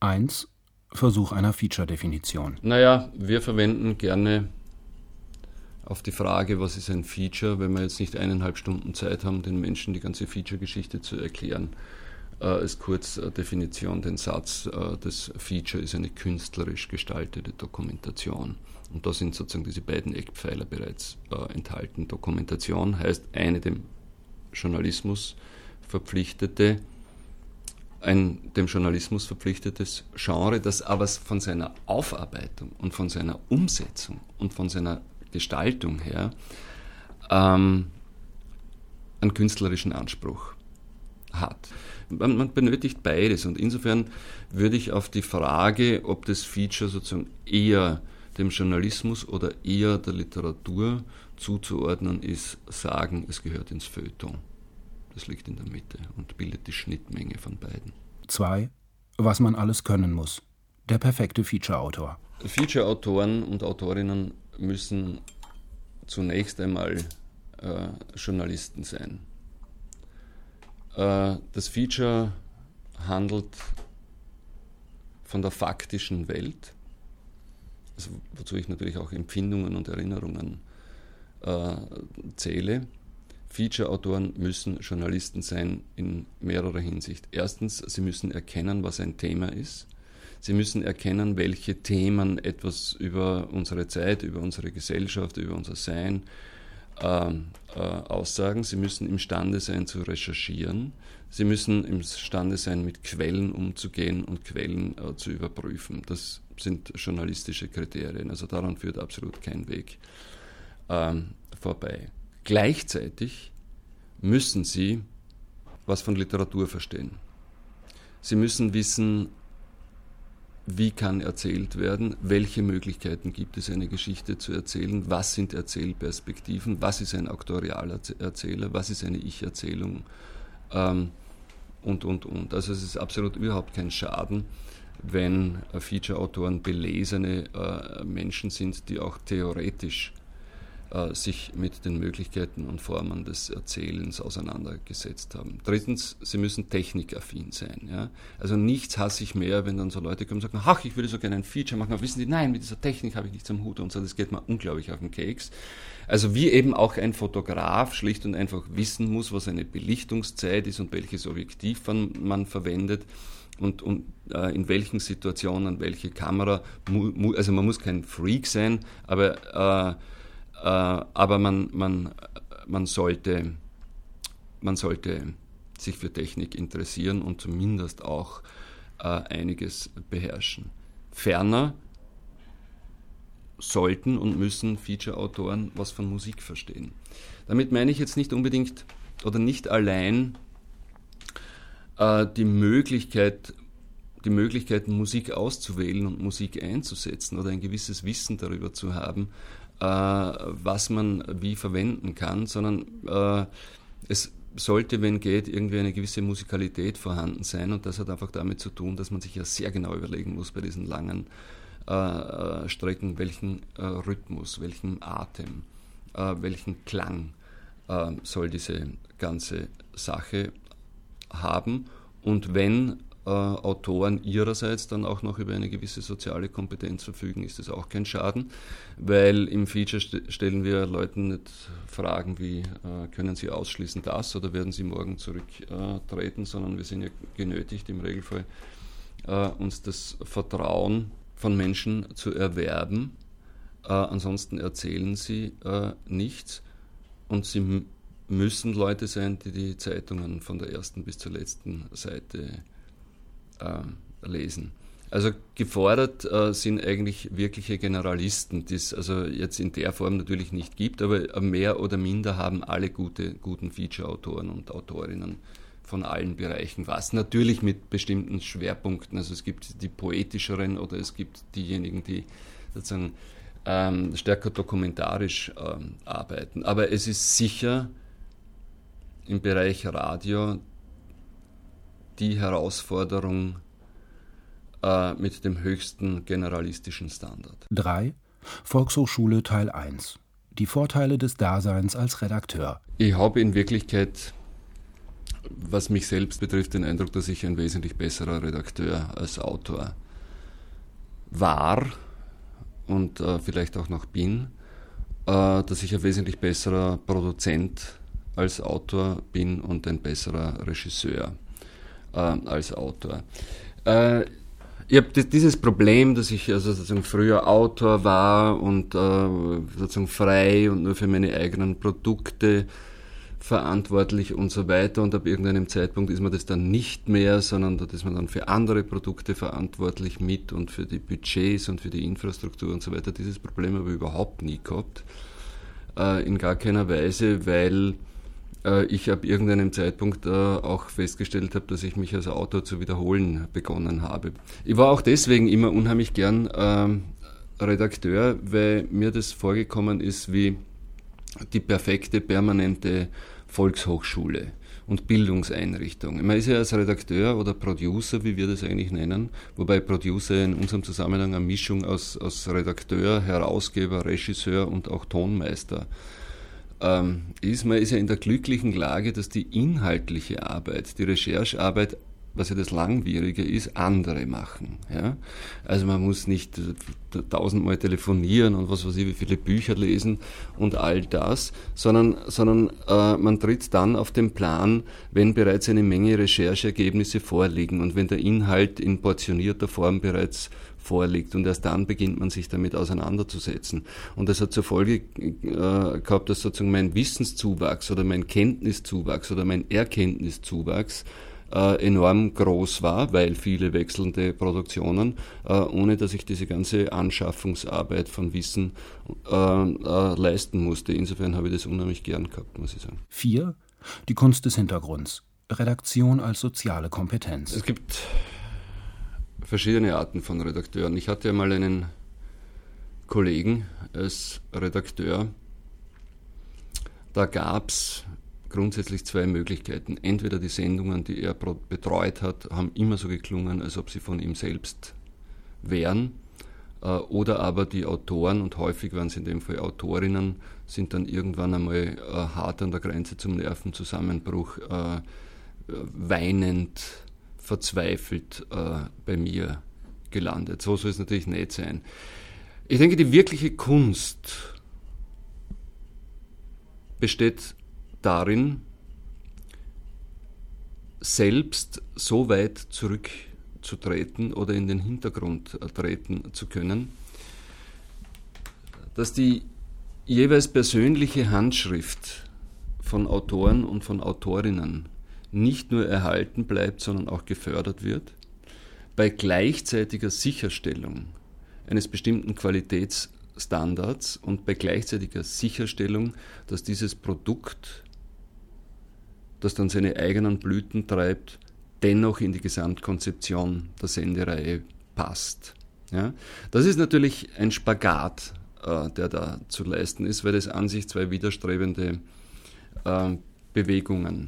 1. Versuch einer Feature-Definition. Naja, wir verwenden gerne auf die Frage, was ist ein Feature, wenn wir jetzt nicht 1,5 Stunden Zeit haben, den Menschen die ganze Feature-Geschichte zu erklären, als Kurzdefinition den Satz, das Feature ist eine künstlerisch gestaltete Dokumentation. Und da sind sozusagen diese beiden Eckpfeiler bereits enthalten. Dokumentation heißt eine dem Journalismus verpflichtetes Genre, das aber von seiner Aufarbeitung und von seiner Umsetzung und von seiner Gestaltung her einen künstlerischen Anspruch hat. Man benötigt beides und insofern würde ich auf die Frage, ob das Feature sozusagen eher dem Journalismus oder eher der Literatur zuzuordnen ist, sagen, es gehört ins Feuilleton. Das liegt in der Mitte und bildet die Schnittmenge von beiden. 2. Was man alles können muss. Der perfekte Feature-Autor. Feature-Autoren und Autorinnen müssen zunächst einmal Journalisten sein. Das Feature handelt von der faktischen Welt, also wozu ich natürlich auch Empfindungen und Erinnerungen zähle. Feature-Autoren müssen Journalisten sein in mehrerer Hinsicht. Erstens, sie müssen erkennen, was ein Thema ist. Sie müssen erkennen, welche Themen etwas über unsere Zeit, über unsere Gesellschaft, über unser Sein aussagen. Sie müssen imstande sein zu recherchieren. Sie müssen imstande sein, mit Quellen umzugehen und Quellen zu überprüfen. Das sind journalistische Kriterien. Also daran führt absolut kein Weg vorbei. Gleichzeitig müssen Sie was von Literatur verstehen. Sie müssen wissen, wie kann erzählt werden, welche Möglichkeiten gibt es, eine Geschichte zu erzählen, was sind Erzählperspektiven, was ist ein Auktorialerzähler, was ist eine Ich-Erzählung und. Also es ist absolut überhaupt kein Schaden, wenn Feature-Autoren belesene Menschen sind, die auch theoretisch sich mit den Möglichkeiten und Formen des Erzählens auseinandergesetzt haben. Drittens, sie müssen technikaffin sein. Ja? Also nichts hasse ich mehr, wenn dann so Leute kommen und sagen, ach, ich würde so gerne ein Feature machen, aber wissen Sie, nein, mit dieser Technik habe ich nichts am Hut und so, das geht mir unglaublich auf den Keks. Also wie eben auch ein Fotograf schlicht und einfach wissen muss, was eine Belichtungszeit ist und welches Objektiv man verwendet und in welchen Situationen welche Kamera, also man muss kein Freak sein, aber man sollte sich für Technik interessieren und zumindest auch einiges beherrschen. Ferner sollten und müssen Feature-Autoren was von Musik verstehen. Damit meine ich jetzt nicht unbedingt oder nicht allein die Möglichkeit, Musik auszuwählen und Musik einzusetzen oder ein gewisses Wissen darüber zu haben, was man wie verwenden kann, sondern es sollte, wenn geht, irgendwie eine gewisse Musikalität vorhanden sein und das hat einfach damit zu tun, dass man sich ja sehr genau überlegen muss bei diesen langen Strecken, welchen Rhythmus, welchen Atem, welchen Klang soll diese ganze Sache haben und wenn Autoren ihrerseits dann auch noch über eine gewisse soziale Kompetenz verfügen, ist das auch kein Schaden, weil im Feature stellen wir Leuten nicht Fragen wie, können Sie ausschließen das oder werden Sie morgen zurücktreten, sondern wir sind ja genötigt im Regelfall, uns das Vertrauen von Menschen zu erwerben. Ansonsten erzählen sie nichts und sie müssen Leute sein, die die Zeitungen von der ersten bis zur letzten Seite lesen. Also gefordert sind eigentlich wirkliche Generalisten, die es also jetzt in der Form natürlich nicht gibt, aber mehr oder minder haben alle guten Feature-Autoren und Autorinnen von allen Bereichen was. Natürlich mit bestimmten Schwerpunkten, also es gibt die poetischeren oder es gibt diejenigen, die sozusagen stärker dokumentarisch arbeiten. Aber es ist sicher im Bereich Radio die Herausforderung mit dem höchsten generalistischen Standard. 3. Volkshochschule Teil 1. Die Vorteile des Daseins als Redakteur. Ich habe in Wirklichkeit was mich selbst betrifft, den Eindruck, dass ich ein wesentlich besserer Redakteur als Autor war und vielleicht auch noch bin, dass ich ein wesentlich besserer Produzent als Autor bin und ein besserer Regisseur als Autor. Ich habe dieses Problem, dass ich also sozusagen früher Autor war und sozusagen frei und nur für meine eigenen Produkte verantwortlich und so weiter, und ab irgendeinem Zeitpunkt ist man das dann nicht mehr, sondern da ist man dann für andere Produkte verantwortlich mit und für die Budgets und für die Infrastruktur und so weiter. Dieses Problem habe ich überhaupt nie gehabt, in gar keiner Weise, weil ich ab irgendeinem Zeitpunkt auch festgestellt habe, dass ich mich als Autor zu wiederholen begonnen habe. Ich war auch deswegen immer unheimlich gern Redakteur, weil mir das vorgekommen ist wie die perfekte permanente Volkshochschule und Bildungseinrichtung. Man ist ja als Redakteur oder Producer, wie wir das eigentlich nennen, wobei Producer in unserem Zusammenhang eine Mischung aus Redakteur, Herausgeber, Regisseur und auch Tonmeister ist. Man ist ja in der glücklichen Lage, dass die inhaltliche Arbeit, die Recherchearbeit, was ja das Langwierige ist, andere machen. Ja? Also man muss nicht 1000-mal telefonieren und was weiß ich, wie viele Bücher lesen und all das, sondern man tritt dann auf den Plan, wenn bereits eine Menge Rechercheergebnisse vorliegen und wenn der Inhalt in portionierter Form bereits vorliegt, und erst dann beginnt man sich damit auseinanderzusetzen. Und das hat zur Folge gehabt, dass sozusagen mein Wissenszuwachs oder mein Kenntniszuwachs oder mein Erkenntniszuwachs enorm groß war, weil viele wechselnde Produktionen, ohne dass ich diese ganze Anschaffungsarbeit von Wissen leisten musste. Insofern habe ich das unheimlich gern gehabt, muss ich sagen. 4. Die Kunst des Hintergrunds. Redaktion als soziale Kompetenz. Es gibt verschiedene Arten von Redakteuren. Ich hatte einmal einen Kollegen als Redakteur. Da gab es grundsätzlich zwei Möglichkeiten. Entweder die Sendungen, die er betreut hat, haben immer so geklungen, als ob sie von ihm selbst wären, oder aber die Autoren, und häufig waren es in dem Fall Autorinnen, sind dann irgendwann einmal hart an der Grenze zum Nervenzusammenbruch, weinend, verzweifelt bei mir gelandet. So soll es natürlich nicht sein. Ich denke, die wirkliche Kunst besteht darin, selbst so weit zurückzutreten oder in den Hintergrund treten zu können, dass die jeweils persönliche Handschrift von Autoren und von Autorinnen nicht nur erhalten bleibt, sondern auch gefördert wird, bei gleichzeitiger Sicherstellung eines bestimmten Qualitätsstandards und bei gleichzeitiger Sicherstellung, dass dieses Produkt, das dann seine eigenen Blüten treibt, dennoch in die Gesamtkonzeption der Sendereihe passt. Ja? Das ist natürlich ein Spagat, der da zu leisten ist, weil es an sich zwei widerstrebende Bewegungen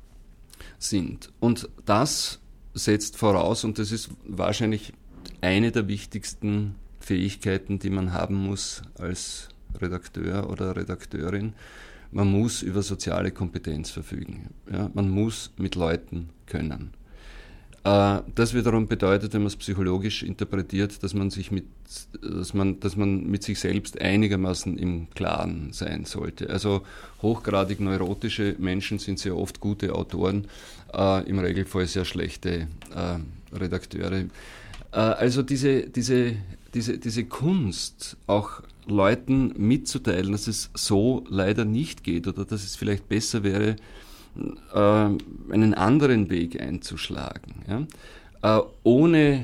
sind. Und das setzt voraus, und das ist wahrscheinlich eine der wichtigsten Fähigkeiten, die man haben muss als Redakteur oder Redakteurin: man muss über soziale Kompetenz verfügen. Ja? Man muss mit Leuten können. Das wiederum bedeutet, wenn man es psychologisch interpretiert, dass man mit sich selbst einigermaßen im Klaren sein sollte. Also hochgradig neurotische Menschen sind sehr oft gute Autoren, im Regelfall sehr schlechte Redakteure. Also diese Kunst, auch Leuten mitzuteilen, dass es so leider nicht geht oder dass es vielleicht besser wäre, einen anderen Weg einzuschlagen, ja? Ohne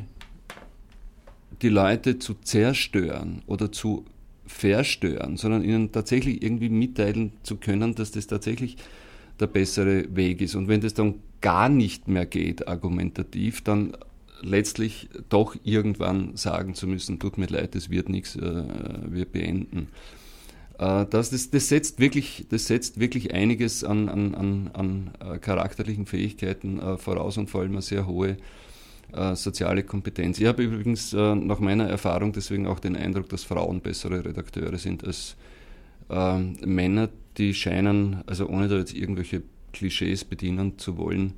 die Leute zu zerstören oder zu verstören, sondern ihnen tatsächlich irgendwie mitteilen zu können, dass das tatsächlich der bessere Weg ist. Und wenn das dann gar nicht mehr geht, argumentativ, dann letztlich doch irgendwann sagen zu müssen: tut mir leid, das wird nichts, wir beenden. Das setzt wirklich einiges an charakterlichen Fähigkeiten voraus und vor allem eine sehr hohe soziale Kompetenz. Ich habe übrigens nach meiner Erfahrung deswegen auch den Eindruck, dass Frauen bessere Redakteure sind als Männer. Die scheinen, also ohne da jetzt irgendwelche Klischees bedienen zu wollen,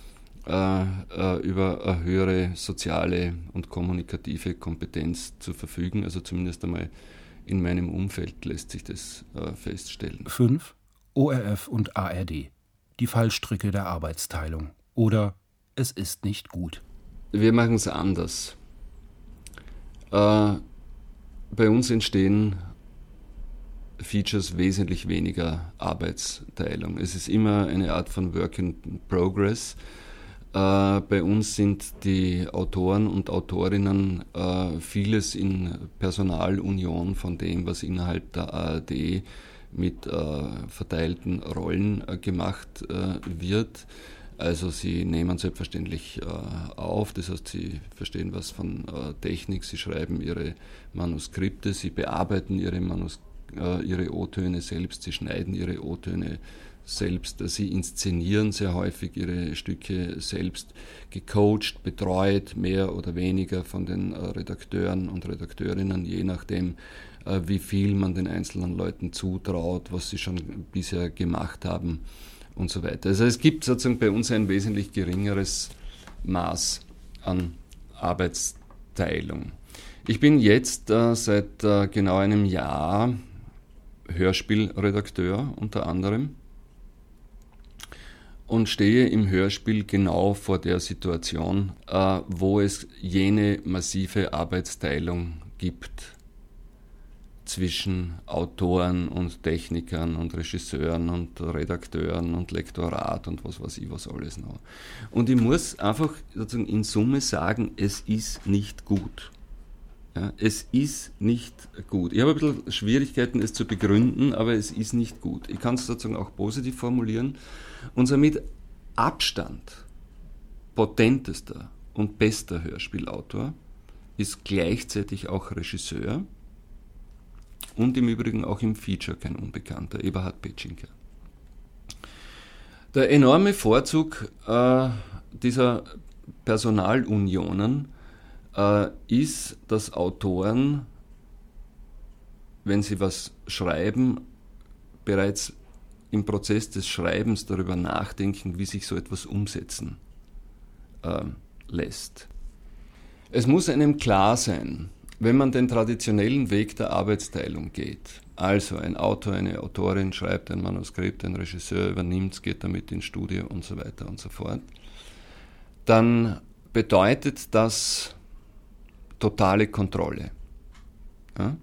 über eine höhere soziale und kommunikative Kompetenz zu verfügen. Also zumindest einmal in meinem Umfeld lässt sich das feststellen. 5. ORF und ARD. Die Fallstricke der Arbeitsteilung. Oder es ist nicht gut. Wir machen es anders. Bei uns entstehen Features wesentlich weniger Arbeitsteilung. Es ist immer eine Art von Work in Progress. Bei uns sind die Autoren und Autorinnen vieles in Personalunion von dem, was innerhalb der ARD mit verteilten Rollen gemacht wird. Also sie nehmen selbstverständlich auf, das heißt, sie verstehen was von Technik, sie schreiben ihre Manuskripte, sie bearbeiten ihre O-Töne selbst, sie schneiden ihre O-Töne selbst, sie inszenieren sehr häufig ihre Stücke selbst, gecoacht, betreut, mehr oder weniger von den Redakteuren und Redakteurinnen, je nachdem, wie viel man den einzelnen Leuten zutraut, was sie schon bisher gemacht haben und so weiter. Also es gibt sozusagen bei uns ein wesentlich geringeres Maß an Arbeitsteilung. Ich bin jetzt seit genau einem Jahr Hörspielredakteur unter anderem und stehe im Hörspiel genau vor der Situation, wo es jene massive Arbeitsteilung gibt zwischen Autoren und Technikern und Regisseuren und Redakteuren und Lektorat und was weiß ich was alles noch. Und ich muss einfach sozusagen in Summe sagen, es ist nicht gut. Ja, es ist nicht gut. Ich habe ein bisschen Schwierigkeiten, es zu begründen, aber es ist nicht gut. Ich kann es sozusagen auch positiv formulieren. Unser mit Abstand potentester und bester Hörspielautor ist gleichzeitig auch Regisseur und im Übrigen auch im Feature kein Unbekannter, Eberhard Petschinker. Der enorme Vorzug dieser Personalunionen ist, dass Autoren, wenn sie was schreiben, bereits im Prozess des Schreibens darüber nachdenken, wie sich so etwas umsetzen lässt. Es muss einem klar sein, wenn man den traditionellen Weg der Arbeitsteilung geht, also ein Autor, eine Autorin schreibt ein Manuskript, ein Regisseur übernimmt es, geht damit ins Studio und so weiter und so fort, dann bedeutet das totale Kontrolle. Ja?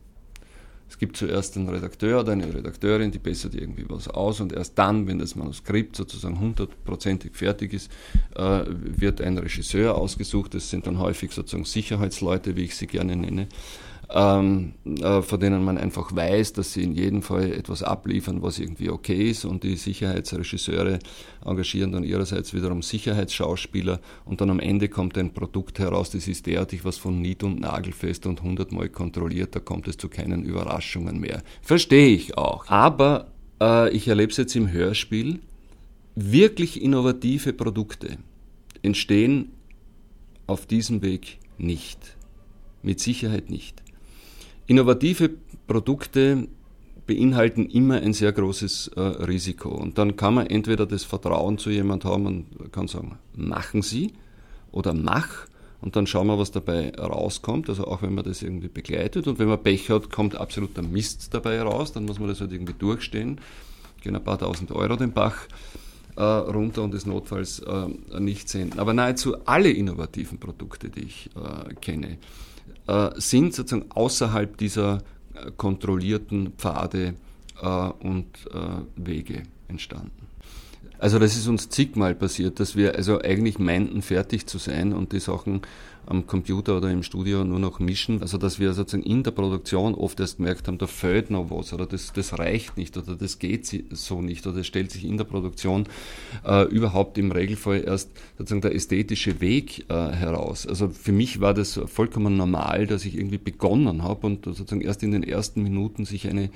Es gibt zuerst einen Redakteur oder eine Redakteurin, die bessert irgendwie was aus und erst dann, wenn das Manuskript sozusagen 100%ig fertig ist, wird ein Regisseur ausgesucht. Das sind dann häufig sozusagen Sicherheitsleute, wie ich sie gerne nenne, von denen man einfach weiß, dass sie in jedem Fall etwas abliefern, was irgendwie okay ist, und die Sicherheitsregisseure engagieren dann ihrerseits wiederum Sicherheitsschauspieler und dann am Ende kommt ein Produkt heraus, das ist derartig was von nied- und nagelfest und 100-mal kontrolliert, da kommt es zu keinen Überraschungen mehr. Verstehe ich auch. Aber ich erlebe es jetzt im Hörspiel, wirklich innovative Produkte entstehen auf diesem Weg nicht. Mit Sicherheit nicht. Innovative Produkte beinhalten immer ein sehr großes Risiko. Und dann kann man entweder das Vertrauen zu jemand haben und kann sagen, machen Sie oder mach, und dann schauen wir, was dabei rauskommt. Also auch wenn man das irgendwie begleitet, und wenn man Pech hat, kommt absoluter Mist dabei raus, dann muss man das halt irgendwie durchstehen, gehen ein paar tausend Euro den Bach runter und des Notfalls nicht senden. Aber nahezu alle innovativen Produkte, die ich kenne, sind sozusagen außerhalb dieser kontrollierten Pfade und Wege entstanden. Also das ist uns zigmal passiert, dass wir also eigentlich meinten, fertig zu sein und die Sachen am Computer oder im Studio nur noch mischen. Also dass wir sozusagen in der Produktion oft erst gemerkt haben, da fehlt noch was oder das reicht nicht oder das geht so nicht oder es stellt sich in der Produktion überhaupt im Regelfall erst sozusagen der ästhetische Weg heraus. Also für mich war das vollkommen normal, dass ich irgendwie begonnen habe und sozusagen erst in den ersten Minuten sich ein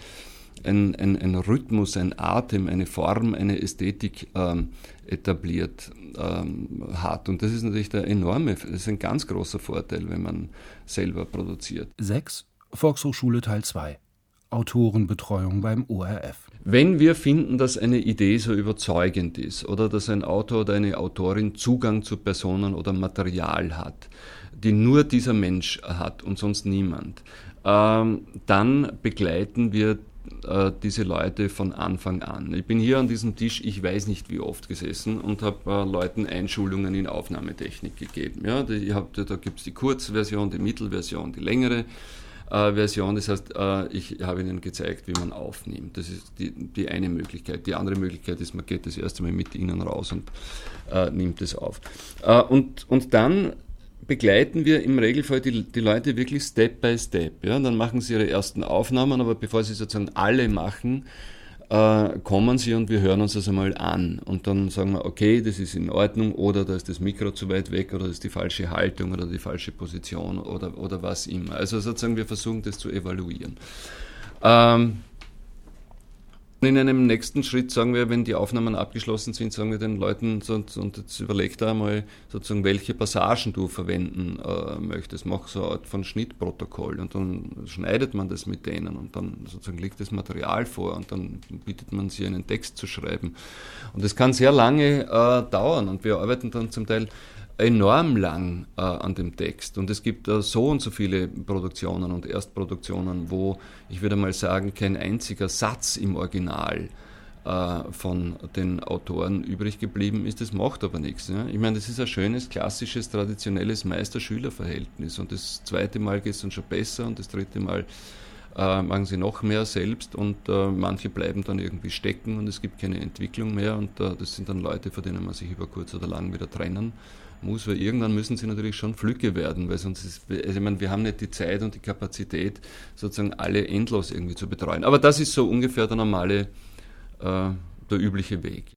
Rhythmus, ein Atem, eine Form, eine Ästhetik etabliert hat. Und das ist natürlich das ist ein ganz großer Vorteil, wenn man selber produziert. 6. Volkshochschule Teil 2. Autorenbetreuung beim ORF. Wenn wir finden, dass eine Idee so überzeugend ist oder dass ein Autor oder eine Autorin Zugang zu Personen oder Material hat, die nur dieser Mensch hat und sonst niemand, dann begleiten wir diese Leute von Anfang an. Ich bin hier an diesem Tisch, ich weiß nicht wie oft gesessen und habe Leuten Einschulungen in Aufnahmetechnik gegeben. Ja, da gibt es die Kurzversion, die Mittelversion, die längere Version. Das heißt, ich habe ihnen gezeigt, wie man aufnimmt. Das ist die eine Möglichkeit. Die andere Möglichkeit ist, man geht das erste Mal mit ihnen raus und nimmt es auf. Und dann begleiten wir im Regelfall die Leute wirklich Step by Step. Ja? Dann machen sie ihre ersten Aufnahmen, aber bevor sie sozusagen alle machen, kommen sie und wir hören uns das einmal an. Und dann sagen wir, okay, das ist in Ordnung, oder da ist das Mikro zu weit weg, oder das ist die falsche Haltung oder die falsche Position oder was immer. Also sozusagen, wir versuchen das zu evaluieren. In einem nächsten Schritt sagen wir, wenn die Aufnahmen abgeschlossen sind, sagen wir den Leuten, und jetzt überleg da einmal sozusagen, welche Passagen du verwenden möchtest. Mach so eine Art von Schnittprotokoll und dann schneidet man das mit denen und dann sozusagen liegt das Material vor und dann bittet man sie, einen Text zu schreiben. Und das kann sehr lange dauern und wir arbeiten dann zum Teil enorm lang an dem Text. Und es gibt so und so viele Produktionen und Erstproduktionen, wo, ich würde mal sagen, kein einziger Satz im Original von den Autoren übrig geblieben ist. Das macht aber nichts. Ja? Ich meine, das ist ein schönes, klassisches, traditionelles Meister-Schüler-Verhältnis. Und das zweite Mal geht es dann schon besser und das dritte Mal machen sie noch mehr selbst und manche bleiben dann irgendwie stecken und es gibt keine Entwicklung mehr und das sind dann Leute, von denen man sich über kurz oder lang wieder trennen muss, weil irgendwann müssen sie natürlich schon Flügge werden, weil sonst ist, also ich meine, wir haben nicht die Zeit und die Kapazität, sozusagen alle endlos irgendwie zu betreuen. Aber das ist so ungefähr der normale, der übliche Weg.